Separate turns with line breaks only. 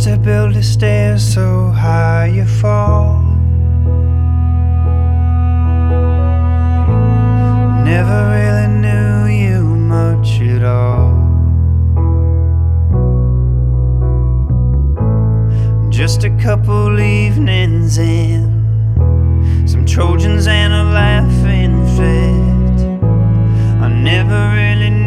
to build a stair so high you fall. Never really knew you much at all. Just a couple evenings in, some Trojans and a laughing fit. I never really knew